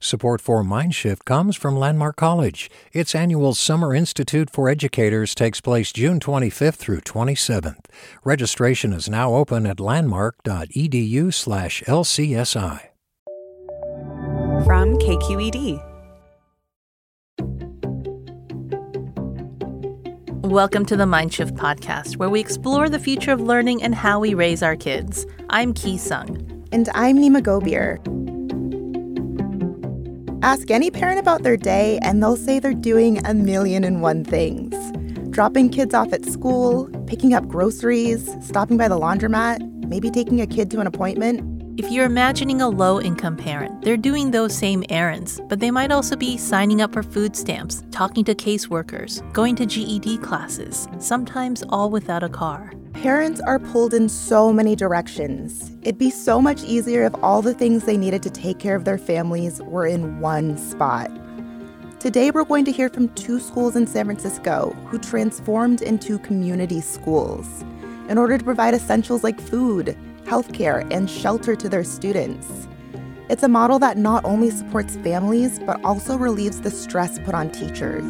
Support for Mindshift comes from Landmark College. Its annual Summer Institute for Educators takes place June 25th through 27th. Registration is now open at landmark.edu/LCSI. From KQED. Welcome to the Mindshift podcast, where we explore the future of learning and how we raise our kids. I'm Ki Sung. And I'm Nima Gobier. Ask any parent about their day, and they'll say they're doing 1,000,001 things. Dropping kids off at school, picking up groceries, stopping by the laundromat, maybe taking a kid to an appointment. If you're imagining a low-income parent, they're doing those same errands, but they might also be signing up for food stamps, talking to caseworkers, going to GED classes, sometimes all without a car. Parents are pulled in so many directions. It'd be so much easier if all the things they needed to take care of their families were in one spot. Today, we're going to hear from 2 schools in San Francisco who transformed into community schools in order to provide essentials like food, healthcare, and shelter to their students. It's a model that not only supports families, but also relieves the stress put on teachers.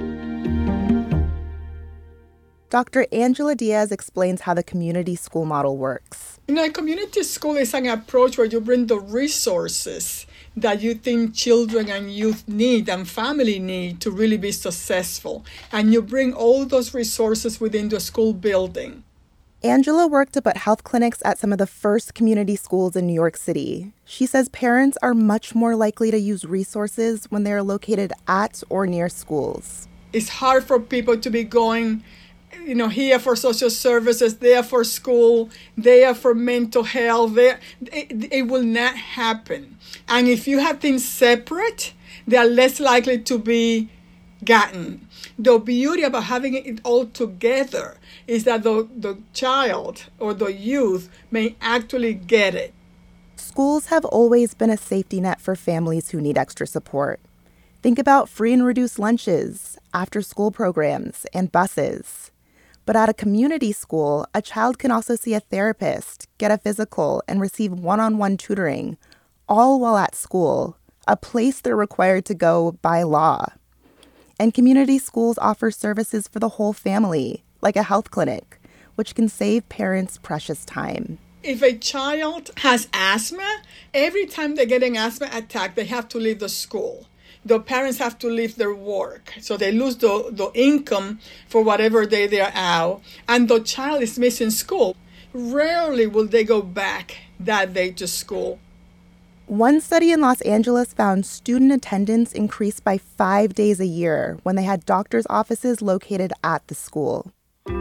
Dr. Angela Diaz explains how the community school model works. A community school is an approach where you bring the resources that you think children and youth need and family need to really be successful. And you bring all those resources within the school building. Angela worked to put health clinics at some of the first community schools in New York City. She says parents are much more likely to use resources when they are located at or near schools. It's hard for people to be going here for social services, there for school, there for mental health. It will not happen. And if you have things separate, they are less likely to be gotten. The beauty about having it all together is that the child or the youth may actually get it. Schools have always been a safety net for families who need extra support. Think about free and reduced lunches, after-school programs, and buses. But at a community school, a child can also see a therapist, get a physical, and receive one-on-one tutoring, all while at school, a place they're required to go by law. And community schools offer services for the whole family, like a health clinic, which can save parents precious time. If a child has asthma, every time they get an asthma attack, they have to leave the school. The parents have to leave their work, so they lose the income for whatever day they are out, and the child is missing school. Rarely will they go back that day to school. One study in Los Angeles found student attendance increased by 5 days a year when they had doctors' offices located at the school.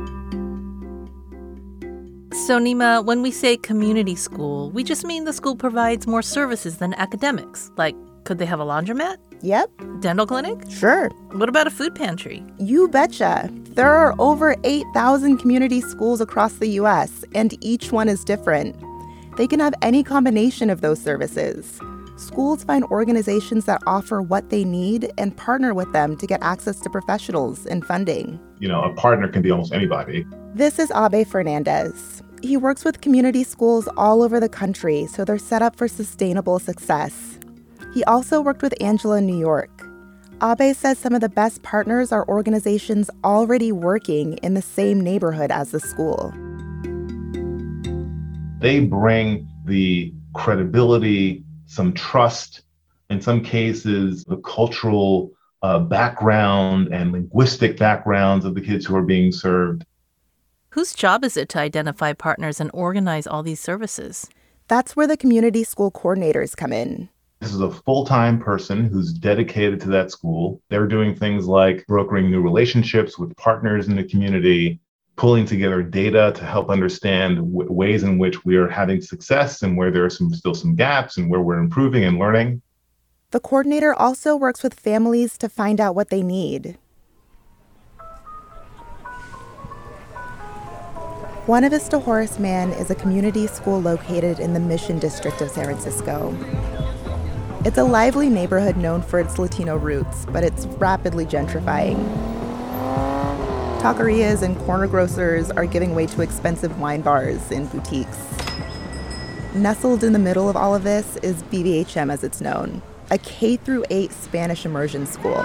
So, Nima, when we say community school, we just mean the school provides more services than academics. Like, could they have a laundromat? Yep. Dental clinic? Sure. What about a food pantry? You betcha. There are over 8,000 community schools across the U.S., and each one is different. They can have any combination of those services. Schools find organizations that offer what they need and partner with them to get access to professionals and funding. A partner can be almost anybody. This is Abe Fernandez. He works with community schools all over the country, so they're set up for sustainable success. He also worked with Angela in New York. Abe says some of the best partners are organizations already working in the same neighborhood as the school. They bring the credibility, some trust, in some cases, the cultural background and linguistic backgrounds of the kids who are being served. Whose job is it to identify partners and organize all these services? That's where the community school coordinators come in. This is a full-time person who's dedicated to that school. They're doing things like brokering new relationships with partners in the community, pulling together data to help understand ways in which we are having success and where there are still some gaps and where we're improving and learning. The coordinator also works with families to find out what they need. Buena Vista Horace Mann is a community school located in the Mission District of San Francisco. It's a lively neighborhood known for its Latino roots, but it's rapidly gentrifying. Taquerias and corner grocers are giving way to expensive wine bars and boutiques. Nestled in the middle of all of this is BBHM, as it's known. a K-8 Spanish immersion school.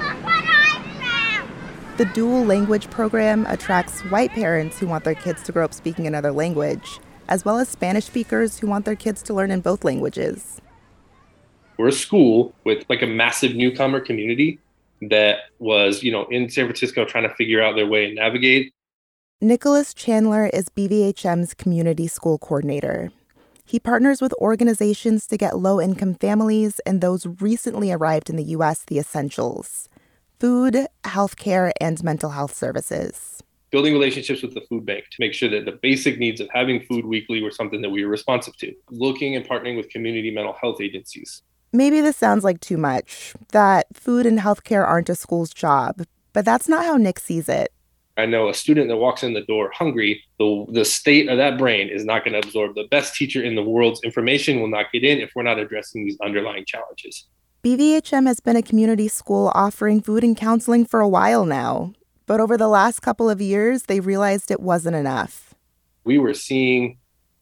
The dual language program attracts white parents who want their kids to grow up speaking another language, as well as Spanish speakers who want their kids to learn in both languages. We're a school with like a massive newcomer community that was, in San Francisco trying to figure out their way and navigate. Nicholas Chandler is BVHM's community school coordinator. He partners with organizations to get low-income families and those recently arrived in the U.S. the essentials: food, healthcare, and mental health services. Building relationships with the food bank to make sure that the basic needs of having food weekly were something that we were responsive to. Looking and partnering with community mental health agencies. Maybe this sounds like too much, that food and healthcare aren't a school's job, but that's not how Nick sees it. I know a student that walks in the door hungry, the state of that brain is not going to absorb. The best teacher in the world's information will not get in if we're not addressing these underlying challenges. BVHM has been a community school offering food and counseling for a while now, but over the last couple of years, they realized it wasn't enough. We were seeing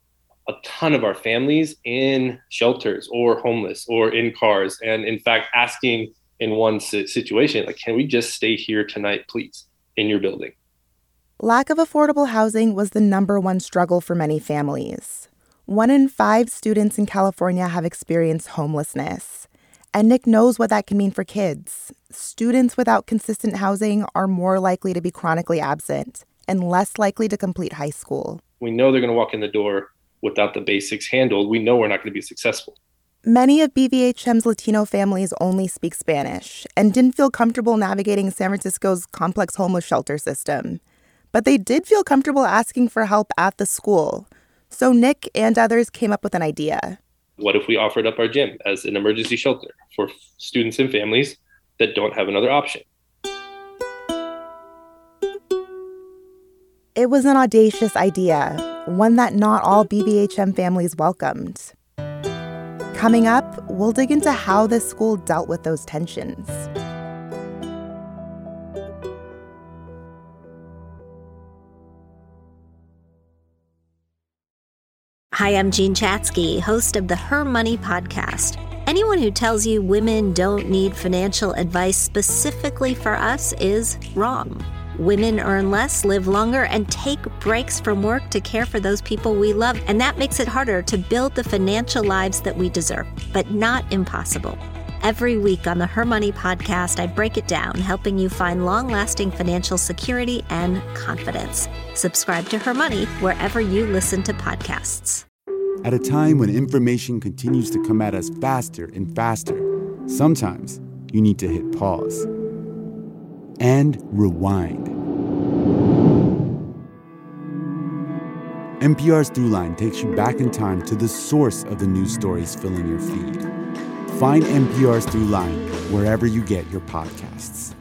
a ton of our families in shelters or homeless or in cars, and in fact, asking in one situation, like, can we just stay here tonight, please, in your building? Lack of affordable housing was the number one struggle for many families. 1 in 5 students in California have experienced homelessness. And Nick knows what that can mean for kids. Students without consistent housing are more likely to be chronically absent and less likely to complete high school. We know they're going to walk in the door without the basics handled. We know we're not going to be successful. Many of BVHM's Latino families only speak Spanish and didn't feel comfortable navigating San Francisco's complex homeless shelter system. But they did feel comfortable asking for help at the school. So Nick and others came up with an idea. What if we offered up our gym as an emergency shelter for students and families that don't have another option? It was an audacious idea, one that not all BVHM families welcomed. Coming up, we'll dig into how this school dealt with those tensions. Hi, I'm Jean Chatzky, host of the Her Money podcast. Anyone who tells you women don't need financial advice specifically for us is wrong. Women earn less, live longer, and take breaks from work to care for those people we love, and that makes it harder to build the financial lives that we deserve, but not impossible. Every week on the Her Money podcast, I break it down, helping you find long-lasting financial security and confidence. Subscribe to Her Money wherever you listen to podcasts. At a time when information continues to come at us faster and faster, sometimes you need to hit pause and rewind. NPR's Throughline takes you back in time to the source of the news stories filling your feed. Find NPR's Throughline wherever you get your podcasts.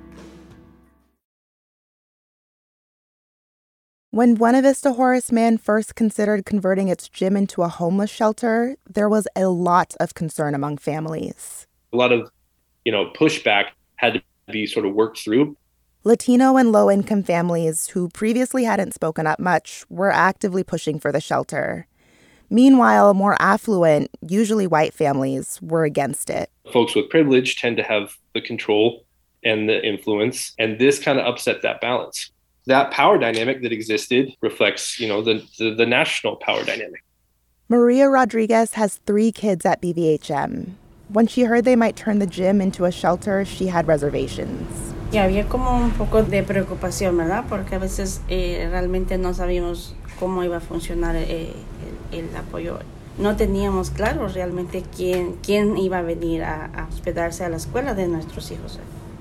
When Buena Vista Horace Mann first considered converting its gym into a homeless shelter, there was a lot of concern among families. A lot of, pushback had to be sort of worked through. Latino and low-income families who previously hadn't spoken up much were actively pushing for the shelter. Meanwhile, more affluent, usually white families were against it. Folks with privilege tend to have the control and the influence, and this kind of upset that balance. That power dynamic that existed reflects, the national power dynamic. Maria Rodriguez has 3 kids at BVHM. When she heard they might turn the gym into a shelter, she had reservations. Y había como un poco de preocupación, ¿verdad? Porque a veces realmente no sabíamos cómo iba a funcionar el apoyo. No teníamos claro realmente quién iba a venir a hospedarse a la escuela de nuestros hijos.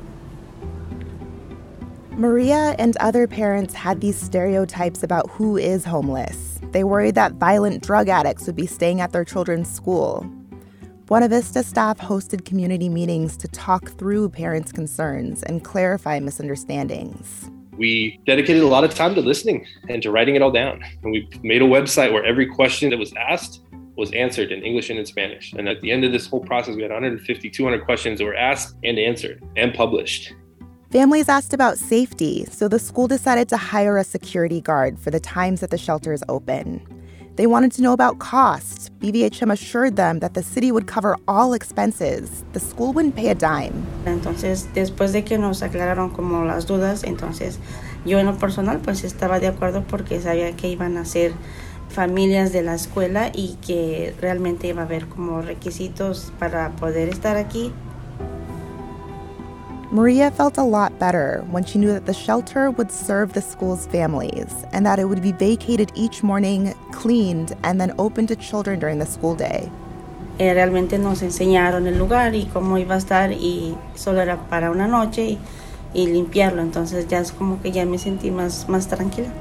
Maria and other parents had these stereotypes about who is homeless. They worried that violent drug addicts would be staying at their children's school. Buena Vista staff hosted community meetings to talk through parents' concerns and clarify misunderstandings. We dedicated a lot of time to listening and to writing it all down. And we made a website where every question that was asked was answered in English and in Spanish. And at the end of this whole process, we had 150, 200 questions that were asked and answered and published. Families asked about safety, so the school decided to hire a security guard for the times that the shelter is open. They wanted to know about cost. BVHM assured them that the city would cover all expenses. The school wouldn't pay a dime. Entonces, después de que nos aclararon como las dudas, entonces yo en lo personal pues estaba de acuerdo porque sabía que iban a ser familias de la escuela y que realmente iba a haber como requisitos para poder estar aquí. Maria felt a lot better when she knew that the shelter would serve the school's families and that it would be vacated each morning, cleaned, and then open to children during the school day. Realmente nos enseñaron el lugar y cómo iba a estar y solo era para una noche y limpiarlo. Entonces ya es como que ya me sentí más tranquila.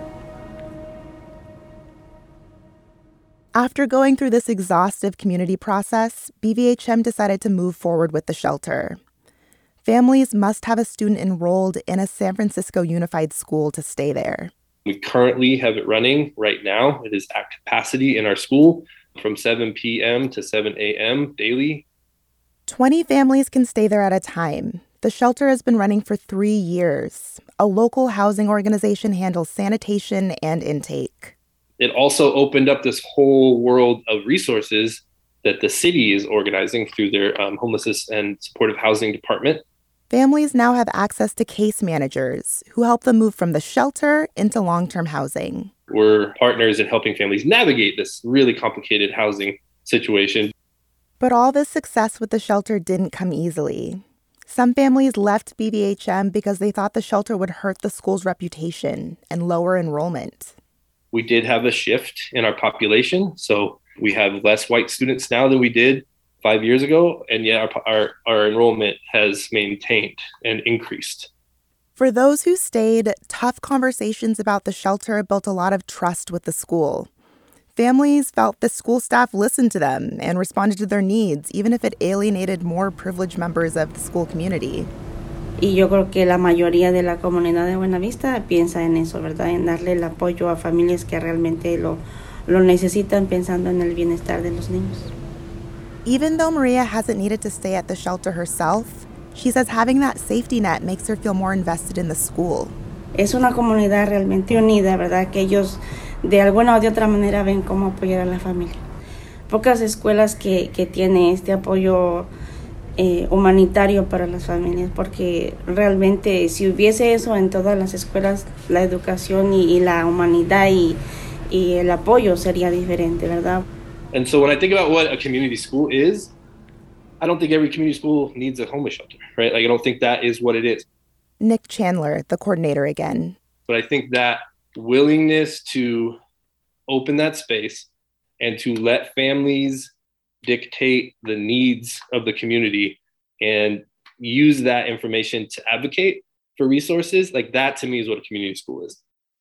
After going through this exhaustive community process, BVHM decided to move forward with the shelter. Families must have a student enrolled in a San Francisco Unified School to stay there. We currently have it running right now. It is at capacity in our school from 7 p.m. to 7 a.m. daily. 20 families can stay there at a time. The shelter has been running for 3 years. A local housing organization handles sanitation and intake. It also opened up this whole world of resources that the city is organizing through their homelessness and supportive housing department. Families now have access to case managers who help them move from the shelter into long-term housing. We're partners in helping families navigate this really complicated housing situation. But all this success with the shelter didn't come easily. Some families left BVHM because they thought the shelter would hurt the school's reputation and lower enrollment. We did have a shift in our population, so we have less white students now than we did 5 years ago, and yet our enrollment has maintained and increased. For those who stayed, tough conversations about the shelter built a lot of trust with the school. Families felt the school staff listened to them and responded to their needs, even if it alienated more privileged members of the school community. Y yo creo que la mayoría de la comunidad de Buenavista piensa en eso, ¿verdad? En darle el apoyo a familias que realmente lo necesitan, pensando en el bienestar de los niños. Even though Maria hasn't needed to stay at the shelter herself, she says having that safety net makes her feel more invested in the school. Es una comunidad realmente unida, ¿verdad? Que ellos de alguna o de otra manera ven cómo apoyar a la familia. Pocas escuelas que tienen este apoyo humanitario para las familias, porque realmente si hubiese eso en todas las escuelas, la educación y la humanidad y el apoyo sería diferente, ¿verdad? And so when I think about what a community school is, I don't think every community school needs a homeless shelter, right? Like, I don't think that is what it is. Nick Chandler, the coordinator again. But I think that willingness to open that space and to let families dictate the needs of the community and use that information to advocate for resources, like that to me is what a community school is.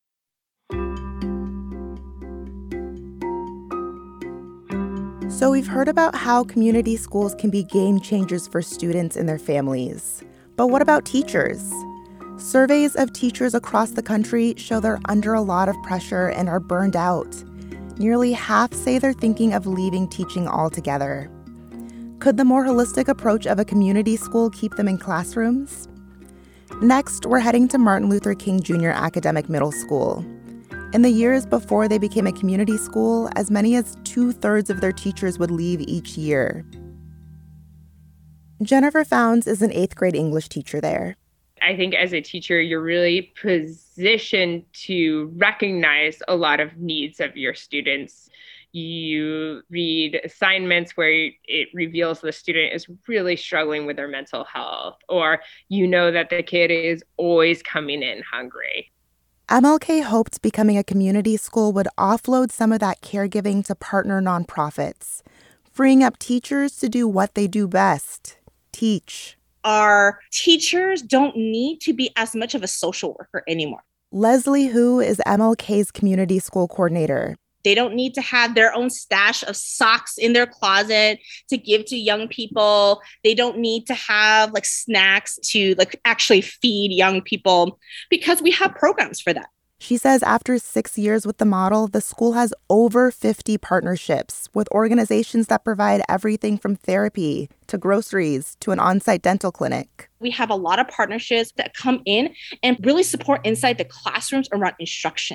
So we've heard about how community schools can be game changers for students and their families. But what about teachers? Surveys of teachers across the country show they're under a lot of pressure and are burned out. Nearly half say they're thinking of leaving teaching altogether. Could the more holistic approach of a community school keep them in classrooms? Next, we're heading to Martin Luther King Jr. Academic Middle School. In the years before they became a community school, as many as 2/3 of their teachers would leave each year. Jennifer Founds is an 8th grade English teacher there. I think as a teacher, you're really positioned to recognize a lot of needs of your students. You read assignments where it reveals the student is really struggling with their mental health, or you know that the kid is always coming in hungry. MLK hoped becoming a community school would offload some of that caregiving to partner nonprofits, freeing up teachers to do what they do best, teach. Our teachers don't need to be as much of a social worker anymore. Leslie Hu is MLK's community school coordinator. They don't need to have their own stash of socks in their closet to give to young people. They don't need to have like snacks to like actually feed young people because we have programs for that. She says after 6 years with the model, the school has over 50 partnerships with organizations that provide everything from therapy to groceries to an on-site dental clinic. We have a lot of partnerships that come in and really support inside the classrooms around instruction.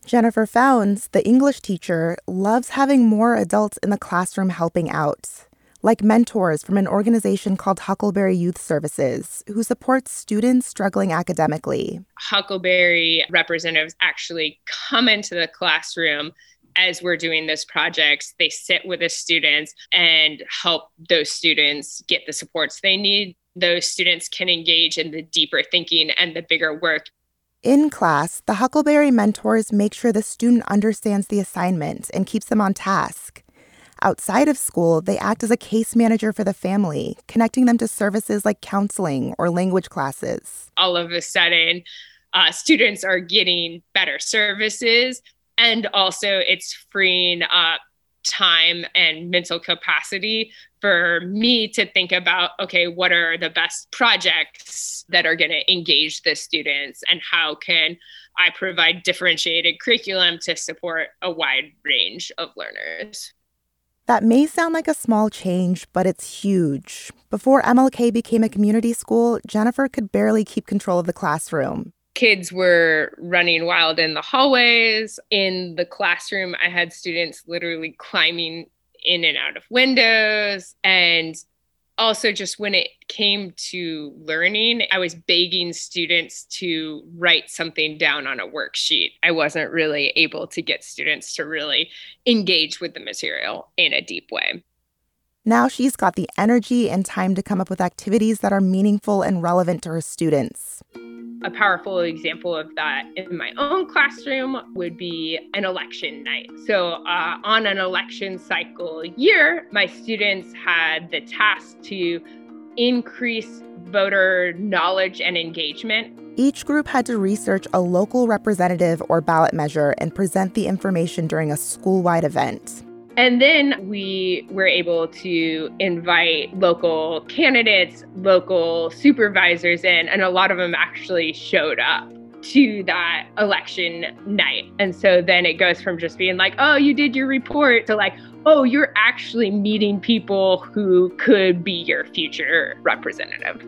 Jennifer Founds, the English teacher, loves having more adults in the classroom helping out, like mentors from an organization called Huckleberry Youth Services, who supports students struggling academically. Huckleberry representatives actually come into the classroom as we're doing this project. They sit with the students and help those students get the supports they need. Those students can engage in the deeper thinking and the bigger work. In class, the Huckleberry mentors make sure the student understands the assignment and keeps them on task. Outside of school, they act as a case manager for the family, connecting them to services like counseling or language classes. All of a sudden, students are getting better services, and also it's freeing up time and mental capacity for me to think about, okay, what are the best projects that are going to engage the students, and how can I provide differentiated curriculum to support a wide range of learners? That may sound like a small change, but it's huge. Before MLK became a community school, Jennifer could barely keep control of the classroom. Kids were running wild in the hallways. In the classroom, I had students literally climbing in and out of windows. And also, just when it came to learning, I was begging students to write something down on a worksheet. I wasn't really able to get students to really engage with the material in a deep way. Now she's got the energy and time to come up with activities that are meaningful and relevant to her students. A powerful example of that in my own classroom would be an election night. So on an election cycle year, my students had the task to increase voter knowledge and engagement. Each group had to research a local representative or ballot measure and present the information during a school-wide event. And then we were able to invite local candidates, local supervisors in, and a lot of them actually showed up to that election night. And so then it goes from just being like, oh, you did your report, to like, oh, you're actually meeting people who could be your future representative.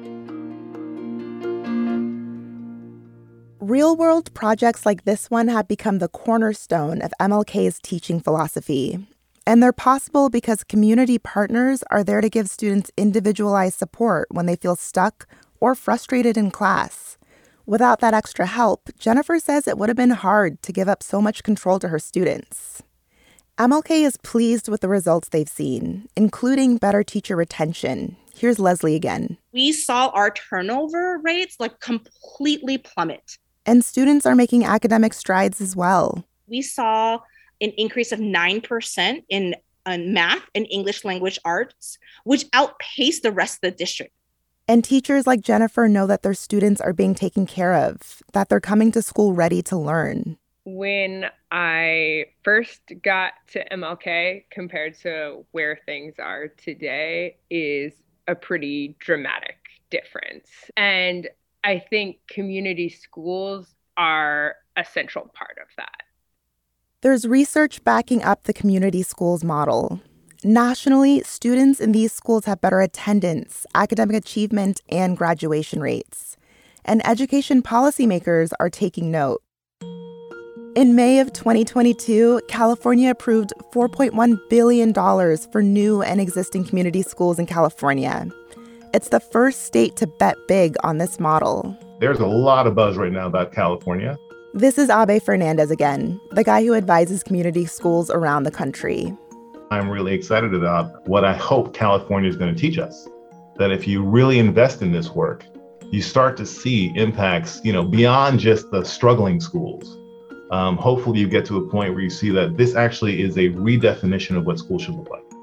Real-world projects like this one have become the cornerstone of MLK's teaching philosophy. And they're possible because community partners are there to give students individualized support when they feel stuck or frustrated in class. Without that extra help, Jennifer says it would have been hard to give up so much control to her students. MLK is pleased with the results they've seen, including better teacher retention. Here's Leslie again. We saw our turnover rates completely plummet. And students are making academic strides as well. We saw an increase of 9% in math and English language arts, which outpaced the rest of the district. And teachers like Jennifer know that their students are being taken care of, that they're coming to school ready to learn. When I first got to MLK compared to where things are today is a pretty dramatic difference. And I think community schools are a central part of that. There's research backing up the community schools model. Nationally, students in these schools have better attendance, academic achievement, and graduation rates. And education policymakers are taking note. In May of 2022, California approved $4.1 billion for new and existing community schools in California. It's the first state to bet big on this model. There's a lot of buzz right now about California. This is Abe Fernandez again, the guy who advises community schools around the country. I'm really excited about what I hope California is going to teach us. That if you really invest in this work, you start to see impacts, beyond just the struggling schools. Hopefully you get to a point where you see that this actually is a redefinition of what school should look like.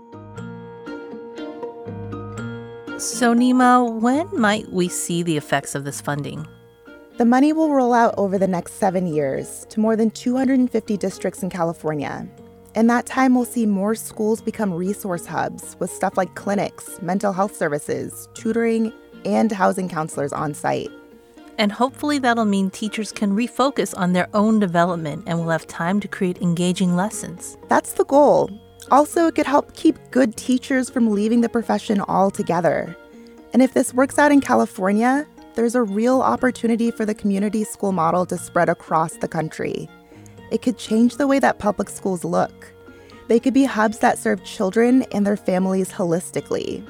So Nima, when might we see the effects of this funding? The money will roll out over the next 7 years to more than 250 districts in California. In that time, we'll see more schools become resource hubs with stuff like clinics, mental health services, tutoring, and housing counselors on site. And hopefully that'll mean teachers can refocus on their own development and will have time to create engaging lessons. That's the goal. Also, it could help keep good teachers from leaving the profession altogether. And if this works out in California, there's a real opportunity for the community school model to spread across the country. It could change the way that public schools look. They could be hubs that serve children and their families holistically.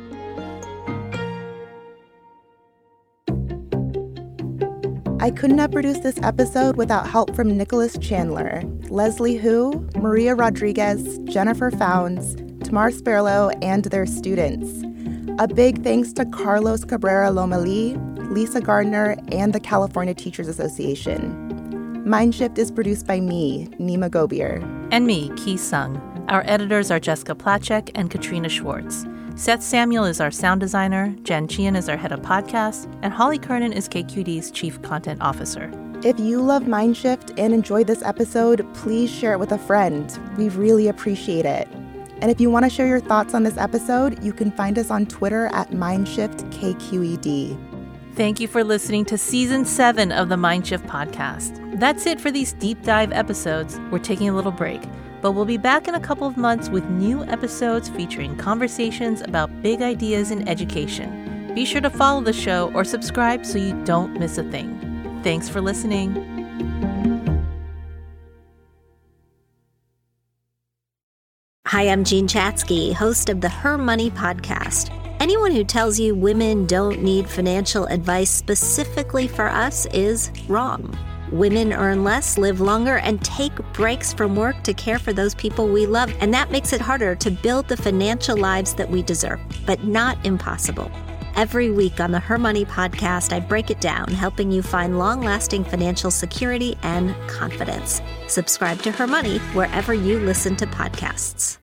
I couldn't have produced this episode without help from Nicholas Chandler, Leslie Hu, Maria Rodriguez, Jennifer Founds, Tamar Sperlow, and their students. A big thanks to Carlos Cabrera Lomelí, Lisa Gardner, and the California Teachers Association. Mindshift is produced by me, Nima Gobier. And me, Ki Sung. Our editors are Jessica Platchek and Katrina Schwartz. Seth Samuel is our sound designer, Jen Chian is our head of podcasts, and Holly Kernan is KQED's chief content officer. If you love Mindshift and enjoyed this episode, please share it with a friend. We really appreciate it. And if you want to share your thoughts on this episode, you can find us on Twitter at MindshiftKQED. Thank you for listening to Season 7 of the Mindshift podcast. That's it for these deep dive episodes. We're taking a little break, but we'll be back in a couple of months with new episodes featuring conversations about big ideas in education. Be sure to follow the show or subscribe so you don't miss a thing. Thanks for listening. Hi, I'm Jean Chatzky, host of the Her Money podcast. Anyone who tells you women don't need financial advice specifically for us is wrong. Women earn less, live longer, and take breaks from work to care for those people we love, and that makes it harder to build the financial lives that we deserve, but not impossible. Every week on the Her Money podcast, I break it down, helping you find long-lasting financial security and confidence. Subscribe to Her Money wherever you listen to podcasts.